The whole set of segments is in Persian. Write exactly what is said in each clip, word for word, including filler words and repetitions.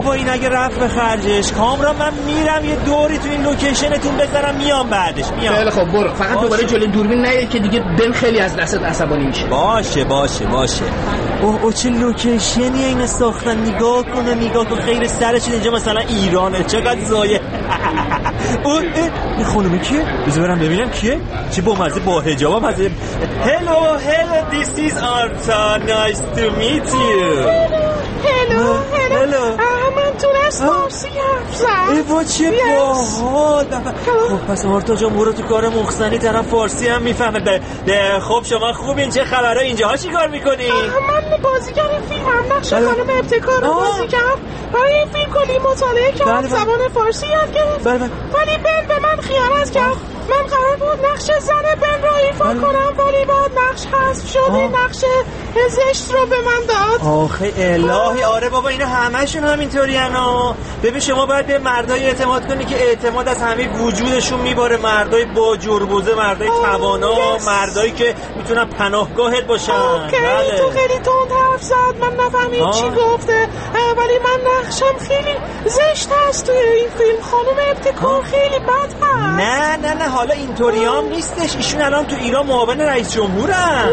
بابا این اگه رفت به خرجش کامران من میرم یه دوری تو این لوکیشنتون بزنم میام بعدش میام. خیلی خب برو، فقط دوباره جلوی دوربین نیا که دیگه بن خیلی از دستت عصبانی میشه. باشه باشه باشه. اوه او چه لوکیشنیه این ساختن، نگاه کنه نگاه کن خیر سرش اینجا مثلا ایرانه، چقدر زایه. اون این خانومه کیه؟ بذار برم ببینم کیه؟ چه با مزه با حجابم هست. هلو هلو this is Arta, nice to meet you. هلو هلو من تونست فارسی حرف زد. ای با چه باحال. خب پس آرتا جان برو تو کار مخزنی، طرف فارسی هم میفهمه. خب شما خوبین؟ چه خبرها اینجاها چی کار میکنی؟ من بازیگر فیلم هم نقش خانم ابتکار رو بازی کرد. برای این فیلم کلی مطالعه کردم، زبان فارسی یاد گرفتم. ولی بن به من خیانت کرد. من قرار بود نقش زن بن رو ایفا کنم ولی بعد نقش حذف شد. این نقش زشت رو به من داد. آخه الهی. آره بابا اینا همه‌شون همینطوریانا. ببین شما باید به مردای اعتماد کنی که اعتماد از همه وجودشون میباره. مردای با جربوزه، مردای توانا، مردایی که میتونن پناهگاهت باشن. بله. تو خیلی تند حرف زد، من نفهمید چی گفته، ولی من نقشم خیلی زشت هست توی این فیلم. خانم ابتکار خیلی بد هست. نه نه نه حالا اینطوریام نیستش. ایشون الان تو ایران معاون رئیس جمهورن.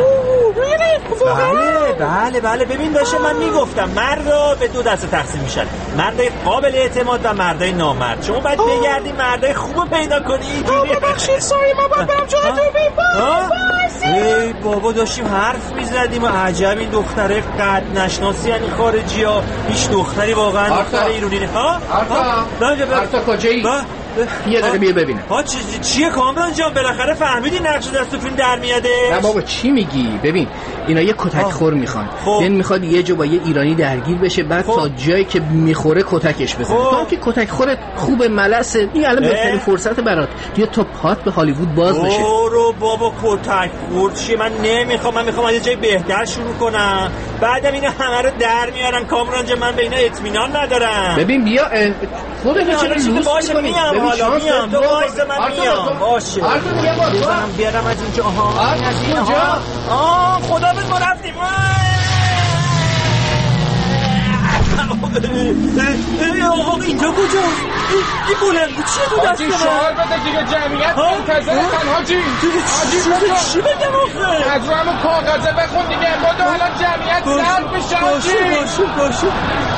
بله بله بله. ببین داشته من میگفتم مردا به دو دسته تقسیم میشن، مردای قابل اعتماد و مردای نامرد. شما باید بگردی مردای خوبو پیدا کنی. ببخشید ساری من باید برم جلوی دوربین. ای بابا داشتیم حرف میزدیم و عجب این دختره قد نشناسی یعنی خارجی ها. هیچ دختری واقعا دختر ایرانی نه. ها آرتا آرتا کجایی؟ یه دقیقه بیا ببینم. ها چیه کامران جان؟ بالاخره فهمیدی نقش دست تو فیلم در میاده؟ نه بابا چی میگی؟ ببین اینا یه کتک خور میخوان. دن میخواد یه جا با یه ایرانی درگیر بشه، بعد تا جایی که میخوره کتکش بزنه. تو هم که کتک خورت خوب ملسه، این الان بهترین فرصت برات بیا تو پات به هالیوود باز بشه. برو بابا کتک خور چیه؟ من نمیخوام. من میخوام از یه جای بهتر شروع کنم، بعدم اینا همه رو در میارن. کامران جان من به اینا اطمینان ندارم. ببین بیا خودت چرا لوس میکنی؟ حالا میام تو وایس من میام. باشه بزنم بیارم از اینجا. آها از اینجا. آه خدا بد ما رفتیم. آقا اینجا کجاست؟ این بلندگو چیه تو دست من؟ حاجی شعار بده دیگه، جمعیت منتظرتن. حاجی حاجی چی بگم آخه؟ از رو همون کاغذه بخون دیگه، ما دو حالا جمعیت سرد بشه. حاجی باشه باشه باشه.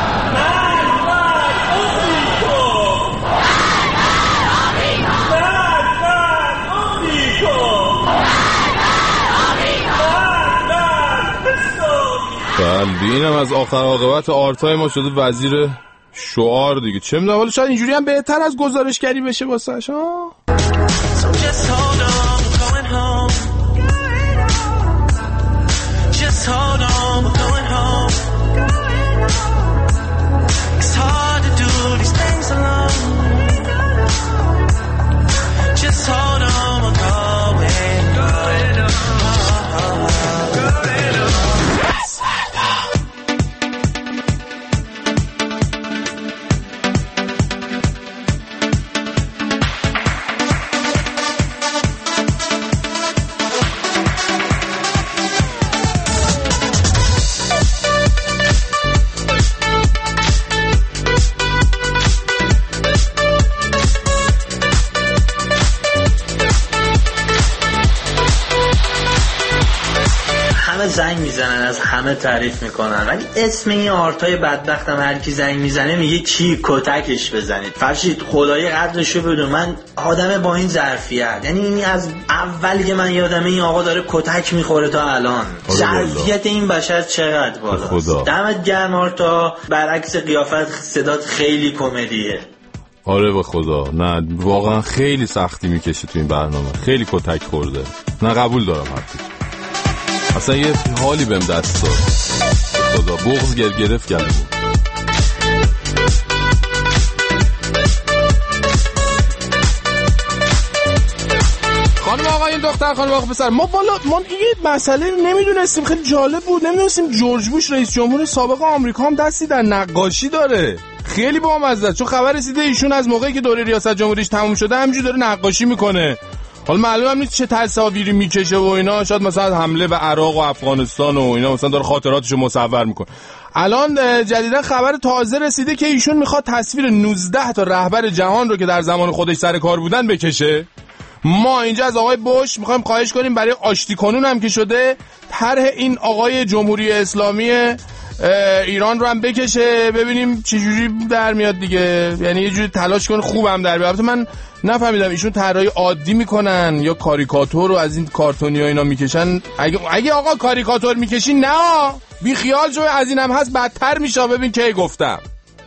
بله اینم از آخر عاقبت آرتای ما شده وزیر شعار دیگه. چه میدونم ولی شاید اینجوری هم بهتر از گزارشگری بشه واسش ها. زنگ میزنن از همه تعریف میکنن، ولی اسم این آرتای بدبختم هر کی زنگ میزنه میگه کی کتکش بزنید. فرشید خدای قدرشو بدون، من آدم با این ظرفیت، یعنی این از اولی که من یادمه این آقا داره کتک میخوره تا الان. ظرفیت این بشر چقدر بالاست. دمت گرم آرتا، برعکس قیافت صدات خیلی کمدیه. آره به خدا نه واقعا خیلی سختی میکشه تو این برنامه، خیلی کتک خورده. نه قبول دارم حرفی، اصلا یه حالی بهم دست داد خدا، بغض گر گرفت کردم. خانم آقا این دختر خانم آقا پسر، ما والا ما یه مسئله نمیدونستیم، خیلی جالب بود، نمیدونستیم جورج بوش رئیس جمهور سابق آمریکا هم دستی در نقاشی داره. خیلی بامزه، چون خبر رسیده ایشون از موقعی که دوره ریاست جمهوریش تموم شده همینجوری داره نقاشی میکنه. حالا معلوم هم نیست چه تصاویری میکشه و اینا، شاید مثلا حمله به عراق و افغانستان و اینا مثلا داره خاطراتشو مصور میکنه. الان جدیدا خبر تازه رسیده که ایشون میخواد تصویر نوزده تا رهبر جهان رو که در زمان خودش سر کار بودن بکشه. ما اینجا از آقای بوش میخوایم خواهش کنیم برای آشتی کنون هم که شده طرح این آقای جمهوری اسلامی ایران رو هم بکشه، ببینیم چه جوری در میاد دیگه. یعنی یه جوری تلاش کن خوبم در بیاد. من نفهمیدم ایشون طرحای عادی میکنن یا کاریکاتور رو از این کارتونی ها اینا میکشن. اگه اگه آقا کاریکاتور میکشی نه بی خیال شو، از اینم هست بدتر میشه. ببین کی گفتم.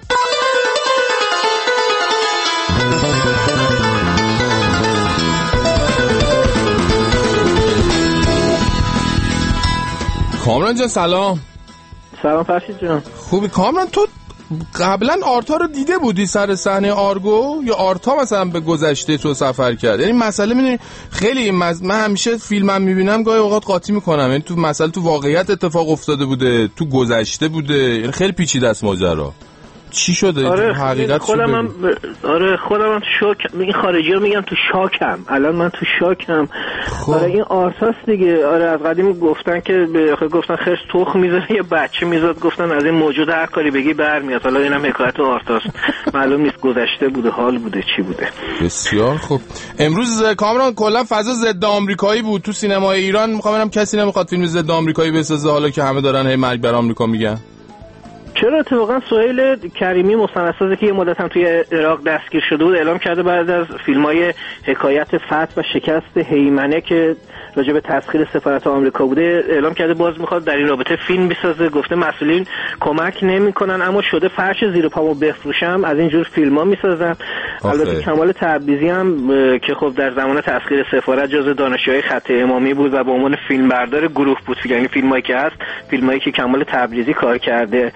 کامران جان سلام. سلام فرشید جان. خوبی کامران؟ تو قبلا آرتا رو دیده بودی سر صحنه آرگو یا آرتا مثلا به گذشته تو سفر کرد؟ یعنی مسئله میدونی خیلی مز... من همیشه فیلمم میبینم گاهی اوقات قاطی میکنم، یعنی تو مسئله تو واقعیت اتفاق افتاده بوده، تو گذشته بوده، یعنی خیلی پیچیده است ماجرا. چی شده؟ آره حقیقت خودم هم ب... آره خودم هم شوک، این خارجی رو میگم تو شاکم، الان من تو شاکم. خب. آره این آرتاس دیگه. آره از قدیم گفتن که به گفتن خرس تخم میذاره یه بچه میذاد، گفتن از این موجود هر کاری بگی برمیاد. حالا اینم حکایت آرتاس، معلوم نیست گذشته بوده، حال بوده، چی بوده. بسیار خوب. امروز کامران کلا فضا ضد آمریکایی بود تو سینمای ایران. میخوام ببینم کسی نمیخواد فیلم ضد آمریکایی بسازه حالا که همه دارن هی مرگ بر آمریکا میگن. چرا؟ اتفاقا سهیل کریمی مستندسازی که یه مدت هم توی عراق دستگیر شده بود اعلام کرده بعد از فیلم‌های حکایت فتح و شکست هیمنه که راجع به تسخیر سفارت آمریکا بوده اعلام کرده باز میخواد در این رابطه فیلم بسازه. گفته مسئولین کمک نمیکنن اما شده فرش زیر پامو بفروشم، از اینجور فیلم‌ها میسازم. البته کمال تبریزی هم که خب در زمان تسخیر سفارت جزو دانشجوهای خط امامی بود و به عنوان فیلمبردار گروه بود، یعنی فیلمایی که هست فیلمایی که کمال تبریزی کار کرده،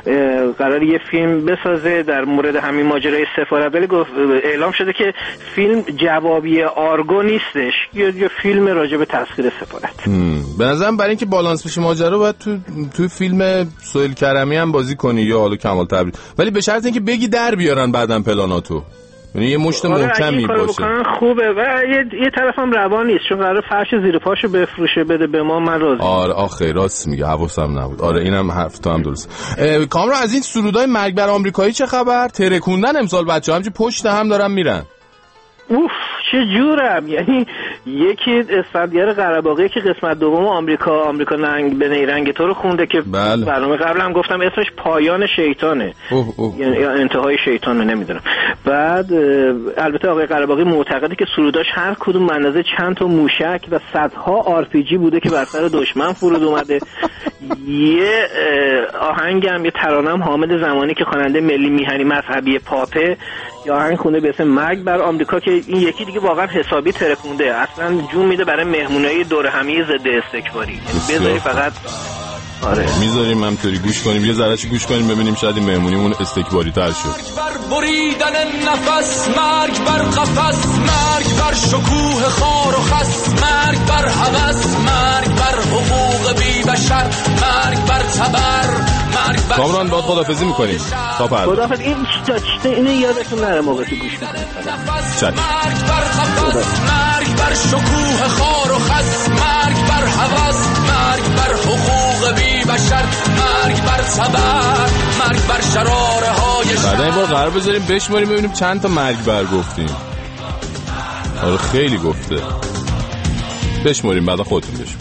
قرار یه فیلم بسازه در مورد همین ماجرای سفارت. ولی اعلام شده که فیلم جوابی آرگو نیستش، یه فیلم راجع به تسخیر سفارت. به نظرم برای اینکه بالانس بشه ماجرا باید تو تو فیلم سهیل کرمی هم بازی کنی یا حالا کمال تبریزی، ولی به شرط اینکه بگی در بیارن بعدن پلاناتو، یعنی یه مشت محکمی باشه. خوبه و یه, یه طرف هم روان نیست چون قراره فرش زیر پاشو بفروشه بده به ما، من راضی. آره آخه راست میگه، حواسم نبود. آره اینم حرف تو هم درست. کامران از این سرودای مرگ بر آمریکایی چه خبر؟ ترکوندن امسال بچه‌ها همچین پشت هم دارن میرن. اوف چه جورم. یعنی یکی اسفندیار قره‌باغی که قسمت دوم آمریکا آمریکا ننگ به نیرنگ تو رو خونده که بله. برنامه قبل هم گفتم اسمش پایان شیطانه، اوه اوه. یعنی انتهای شیطانه نمیدونم. بعد البته آقای قره‌باغی معتقده که سروداش هر کدوم اندازه چند تا موشک و صدها آر پی جی بوده که بر سر دشمن فرود اومده. یه آهنگم یه ترانه‌ام حامد زمانی که خواننده ملی میهنی مذهبی پاپه یا آهنگ خونده به اسم مرگ بر آمریکا که این یکی دیگه واقعا حسابی ترکونده، اصلا جون میده برای مهمونای دور همی ضد استکباری. بذاری فقط آره میذاریم همطوری گوش کنیم، یه ذره‌اش گوش کنیم ببینیم شاید این مهمونیمون استکباری تر شد. بر بریدن نفس، مرگ بر قفس، مرگ بر شکوه خار و خس، مرگ بر هوس، مرگ بر حقوق بی بشر، مرگ بر تبر، مرگ بر کامران باید خدافظی میکنیم تا فردا. خدافظ. این چه اینو یادتون نره موقع که گوش میکنید. مرگ بر قفس، مرگ بر شکوه خار و خس، مرگ بر هوس، مرگ بر حقوق بی بشر، مرگ بر تبر، مرگ بر شراره های شر. بعدا این بار قرار بذاریم بشماریم ببینیم چند تا مرگ بر گفتیم. آره خیلی گفته. بشماریم بعدا خودتون بشماریم.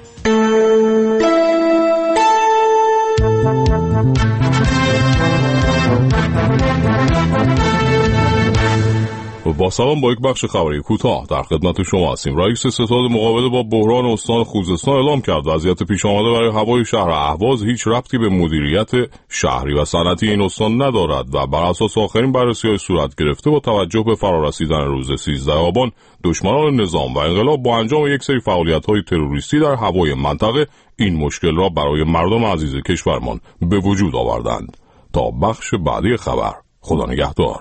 با سلام، با یک بخش خبری کوتاه در خدمت شما هستیم. رئیس ستاد مقابله با بحران استان خوزستان اعلام کرد وضعیت پیش آمده برای هوای شهر اهواز هیچ ربطی به مدیریت شهری و صنعتی این استان ندارد و بر اساس آخرین بررسی‌های صورت گرفته با توجه به فرارسیدن روز سیزده آبان دشمنان نظام و انقلاب با انجام یک سری فعالیت‌های تروریستی در هوای منطقه این مشکل را برای مردم عزیز کشورمان به وجود آوردند. تا بخش بعدی خبر، خدا نگهدار.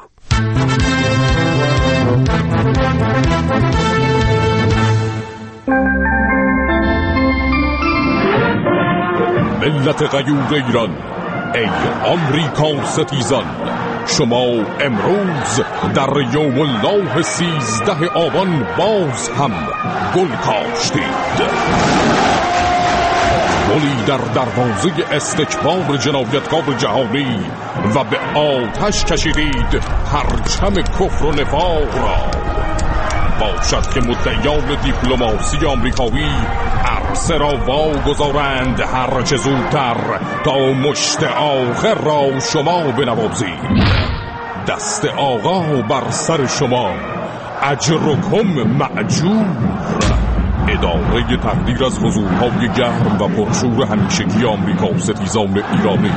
ملت غیور ایران، ای آمریکا ستیزان، شما امروز در یوم الله سیزده آبان باز هم گل کاشتید. گلی در دروازه استکبار جنایتکار جهانی و به آتش کشیدید پرچم کفر و نفاق را. باشد که مدعیان دیپلماسی آمریکایی عرصه را واگذارند هر چه زودتر تا مشت آخر را شما بنوازید. دست آقا بر سر شما، اجرکم معجور. اداره تقدیر از حضورهای گرم و پرشور همیشگی آمریکا ستیزان ایرانی.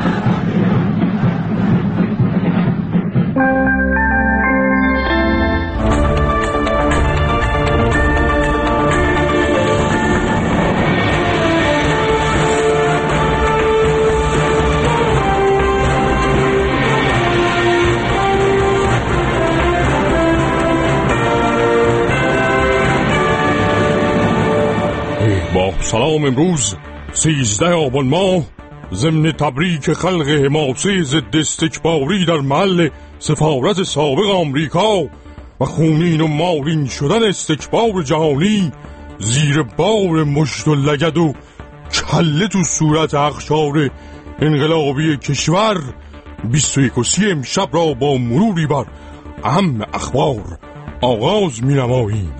سلام. امروز سیزده آبان ماه ضمن تبریک خلق حماسه ضد استکباری در محل سفارت سابق آمریکا و خونین و مالین شدن استکبار جهانی زیر بار مشت و لگد و کله تو صورت اقشار انقلابی کشور، بیست و یکوسی امشب را با مروری بر اهم اخبار آغاز می نماییم.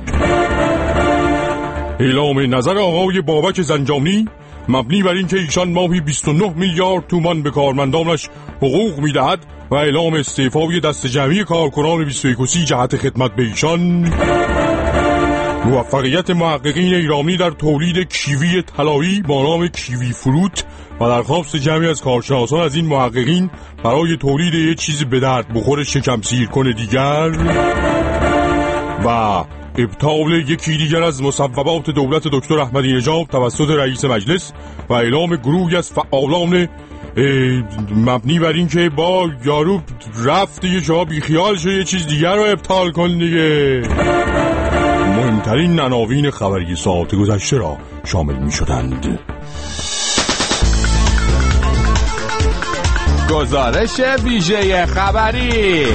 اعلام نظر آقای بابک زنجانی مبنی بر اینکه ایشان ماهی بیست و نه میلیارد تومان به کارمندانش حقوق میدهد و اعلام استعفای دست جمعی کارکنان بیست و یکوسی جهت خدمت به ایشان. موفقیت محققین ایرانی در تولید کیوی طلایی با نام کیوی فروت و درخواست جمعی از کارشناسان از این محققین برای تولید یک چیز به درد بخور شکم سیرکن دیگر. و ابطال یکی دیگر از مصوبات دولت دکتر احمدی نژاد توسط رئیس مجلس و اعلام گروهی از فعالان مبنی بر این که با یارو رفت یه جا بیخیال شد یه چیز دیگر رو ابطال کن دیگه. مهمترین عناوین خبری ساعت گذشته را شامل می شدند. گزارش ویژه خبری.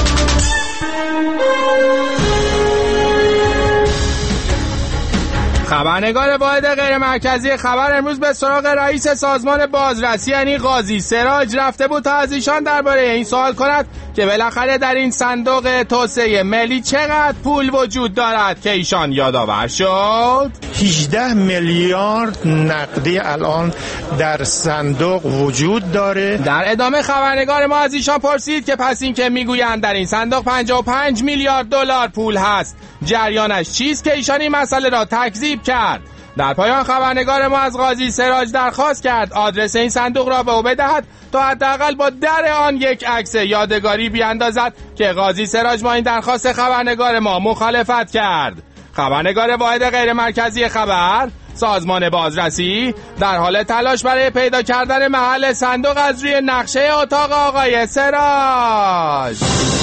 خبرنگار واحد غیر مرکزی خبر امروز به سراغ رئیس سازمان بازرسی یعنی قاضی سراج رفته بود تا از ایشان درباره این سوال کند که بالاخره در این صندوق توسعه ملی چقدر پول وجود دارد که ایشان یادآور شد. هجده میلیارد نقدی الان در صندوق وجود داره. در ادامه خبرنگار ما از ایشان پرسید که پس این که میگویند در این صندوق پنجاه و پنج میلیارد دلار پول هست جریانش چیست که ایشان این مسئله را تکذیب کرد. در پایان خبرنگار ما از قاضی سراج درخواست کرد آدرس این صندوق را به او بدهد تا حداقل با در آن یک عکس یادگاری بیاندازد که قاضی سراج با این درخواست خبرنگار ما مخالفت کرد. خبرنگار واحد غیر مرکزی خبر سازمان بازرسی در حال تلاش برای پیدا کردن محل صندوق از روی نقشه اتاق آقای سراج.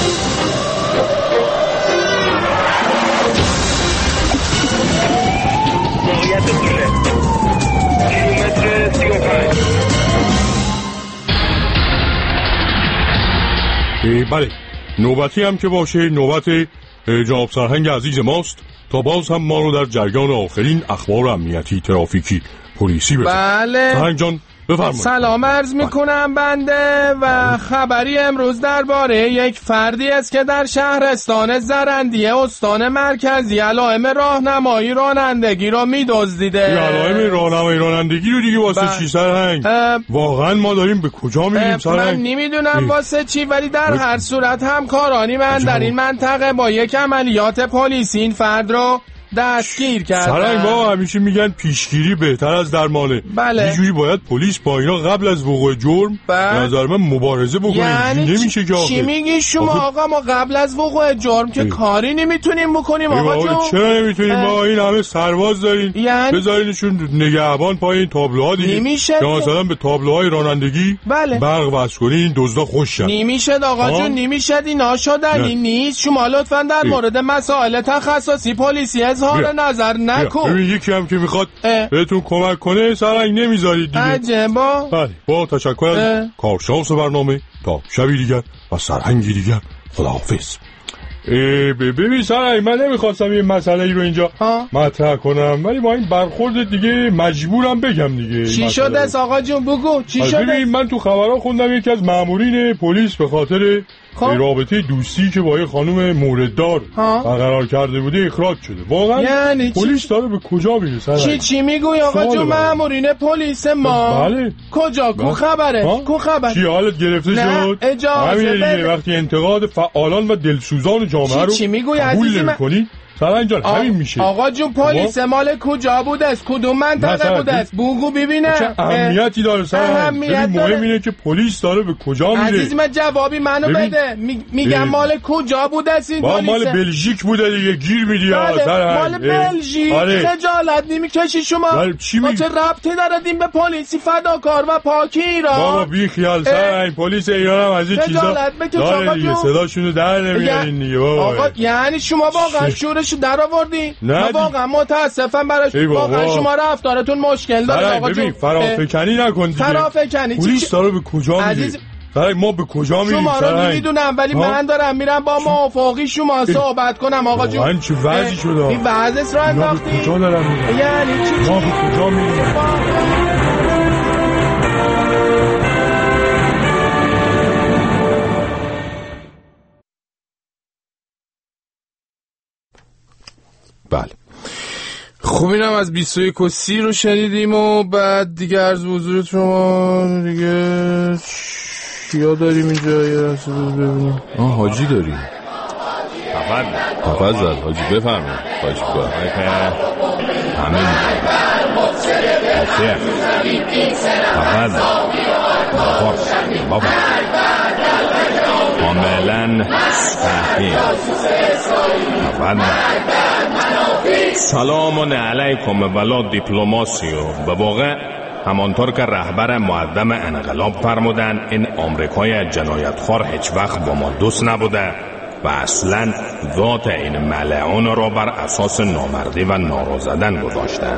بله، نوبتی هم که باشه نوبت جناب سرهنگ عزیز ماست تا باز هم ما رو در جریان آخرین اخبار امنیتی ترافیکی پلیسی بزن. بله سرهنگ جان بفرمایید. سلام عرض میکنم بنده و خبری امروز درباره یک فردی است که در شهرستان زرندیه استان مرکزی علائم راهنمایی رانندگی رو میدزدیده. علائم راهنمایی رانندگی رو دیگه واسه چی سرهنگ؟ واقعا ما داریم به کجا میریم سرهنگ؟ من نمیدونم واسه چی، ولی در هر صورت همکارانی من در این منطقه با یک عملیات پلیسی این فرد رو دستگیر کردن. سرهنگ با همیشه میگن پیشگیری بهتر از درمانه. بله. یه جوری باید پلیس با اینا قبل از وقوع جرم به نظر من مبارزه بکنه. یعنی نمیشه که چی میگی شما آقا؟ ما قبل از وقوع جرم که کاری نمیتونیم بکنیم آقا جون. چرا نمیتونیم؟ ما این همه سرباز داریم. یعنی بذارینشون نگهبان پای این تابلوها دیگه. نمیشه که مثلا به تابلوهای رانندگی بله. برق وصل کنی این دزدا خوش شن. نمیشه آقا جون، نمیشه. اینا شدنی نیست. شما لطفا در مورد مسائل تخصصی پلیسی اظهار نظر نکن. ببین یکی هم که میخواد بهتون کمک کنه سرنگ نمیذارید دیگه. عجبا. بله، با تشکر از کارشناس برنامه تا شبی دیگر و سرهنگی دیگر. خداحافظ. ببین سرای من نمیخواستم این مسئله ای رو اینجا مطرح کنم، ولی با این برخورد دیگه مجبورم بگم دیگه. چی شده است آقا جون بگو چی شده؟ ببین من تو خبرها خوندم یکی از مامورین پلیس به خاطر رابطه دوستی که با یه خانم مورددار برقرار کرده بوده اخراج شده. واقعا یعنی پلیس داره به کجا میره؟ چی چی میگوی آقا جون؟ مامورین پلیس ما بله کجا کو خبره؟ کو خبر؟ چی حالت گرفته شد؟ اجازه بده. وقتی انتقاد فعالان و دلسوزان جامعه رو چی میگوی عزیزم؟ میکنی سر اینجا همین میشه. آقا جون پلیس مال کجا بوده است؟ کدوم منطقه بوده است؟ بگو ببینم. چه اهمیتی داره سر؟ اهمیت مهم اینه که پلیس داره به کجا میره. عزیز من جوابی منو ببین. بده. میگم مال کجا بوده است این پلیس؟ مال بلژیک بوده دیگه، گیر میدی سر. مال بلژیک. خجالت نمیکشی شما؟ چی میگی؟ چه ربطی داره دین به پلیسی فداکار و پاکی ایران؟ بابا بی خیال سر این پلیس ایران هم از این چیزا داره دیگه، صداشونو در نمیارین دیگه بابا. آقا یعنی شما واقعا شورشو در آوردی؟ نه واقعا متاسفم براش. واقعا شما رفتارتون مشکل داره آقا جون. ببین فرافکنی نکن دیگه. فرافکنی پلیس داره به کجا میره؟ عزیز سرای ما به کجا میریم؟ شما رو نمیدونم ولی من دارم میرم با موافقی شما صحبت کنم آقا جون. من چه وضعی شده؟ این وضعش رو انداختی؟ ما به کجا دارم میرم؟ یعنی چی؟ ما به کجا میریم؟ بله خب اینم از بیست و یک و سی رو شنیدیم و بعد دیگه عرض حضورت شما دیگه چیا داریم اینجا؟ یه رسید رو ببینیم. آه حاجی داریم. تفضل تفضل حاجی بفرمایید. حاجی کنم همین آسیه تفضل بابا کاملا صحیح. تفضل سلام علیکم ولا دیپلماسیو. به واقع همانطور که رهبر معدم انقلاب فرمودن این آمریکای جنایتخوار هیچ وقت با ما دوست نبوده و اصلا ذات این ملعون را بر اساس نامردی و نارو زدن گذاشتن.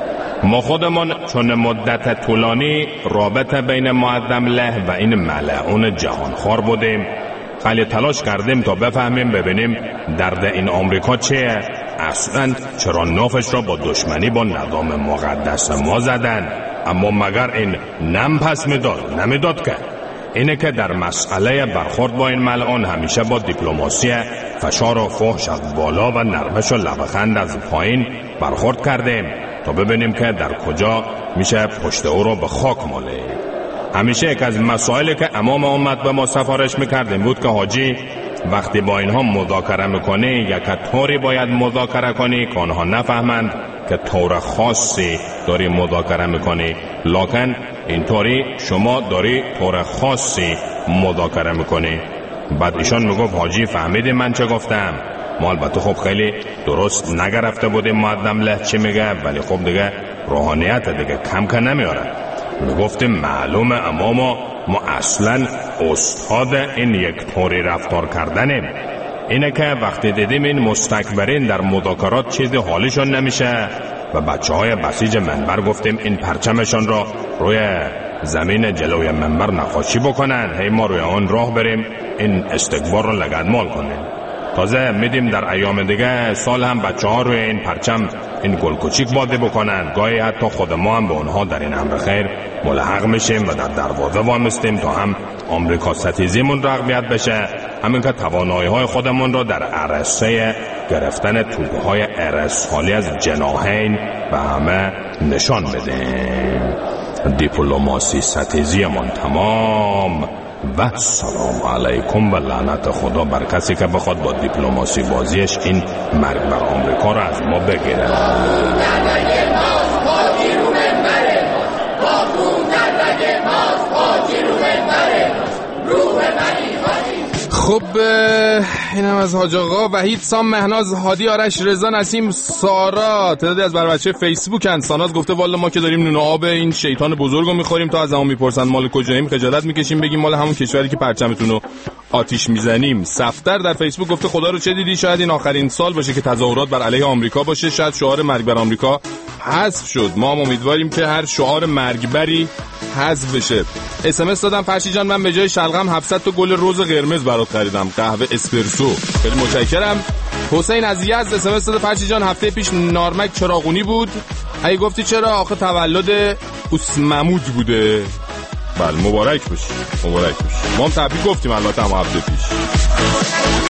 ما خودمان چون مدت طولانی رابطه بین معدم له و این ملعون جهانخوار بودیم، خیلی تلاش کردیم تا بفهمیم ببینیم درد این آمریکا چیه، اصلا چرا نافش را با دشمنی با نظام مقدس ما زدن، اما مگر این نم پس میداد نمیداد که اینه که در مسئله برخورد با این ملعون همیشه با دیپلماسی فشار و فحش از بالا و نرمش و لبخند از پایین برخورد کردیم تا ببینیم که در کجا میشه پشت او رو به خاک ماله. همیشه یک از مسائلی که امام امت به ما سفارش میکردیم بود که حاجی وقتی با اینها مذاکره میکنی یک طوری باید مذاکره کنی که آنها نفهمند که طور خاصی داری مذاکره میکنی، لکن اینطوری شما داری طور خاصی مذاکره میکنی. بعد ایشان میگفت حاجی فهمیدی من چه گفتم؟ ما البته خب خیلی درست نگرفته بودیم معدم له چی میگه، ولی خب دیگه روحانیت دیگه کم که نمیاره. میگفتیم معلومه اما ما ما اصلا استاد این یک طوری رفتار کردنیم. اینه که وقتی دیدیم این مستکبرین در مذاکرات چیزی حالیشون نمیشه و بچه های بسیج منبر گفتیم این پرچمشون را روی زمین جلوی منبر نقاشی بکنن، هی ما روی آن راه بریم این استکبار رو لگدمال کنیم. تازه میدیم در ایام دیگه سال هم بچه ها روی این پرچم این گل کوچیک باده بکنن، گاهی حتی خود ما هم به اونها در این امر خیر ملحق میشیم و در دروازه وامستیم تا هم آمریکا ستیزیمون رغبت بشه، همین که توانایی های خودمون رو در عرصه گرفتن توپ های ارسالی از جناحین به همه نشان بدیم. دیپلماسی ستیزیمون تمام و سلام علیکم و لعنت خدا بر کسی که بخواد با دیپلماسی بازیش این مرگ بر آمریکا رو از ما بگیره. خب اینم از حاج آقا وحید سام مهناز هادی آرش رضا نسیم سارا تعدادی از بر بچه فیسبوک ان. ساناز گفته والا ما که داریم نون آب این شیطان بزرگو میخوریم تا از همون میپرسن مال کجاییم خجالت میکشیم بگیم مال همون کشوری که پرچمتون رو آتیش میزنیم. صفدر در فیسبوک گفته خدا رو چه دیدی، شاید این آخرین سال باشه که تظاهرات بر علیه آمریکا باشه، شاید شعار مرگ بر آمریکا حذف شد. ما هم امیدواریم که هر شعار مرگبری حذف بشه. اس ام اس دادم فرشی جان من به جای شلغم هفتصد تا گل رز قرمز برات خریدم، قهوه اسپرسو. خیلی متشکرم. حسین از یزد اس ام اس داده فرشی جان هفته پیش نارمک چراغونی بود. اگه گفتی چرا آخه تولد اسممود بوده. بله مبارک باشه، مبارک باشه. ما هم تبریک گفتیم البته هم هفته پیش.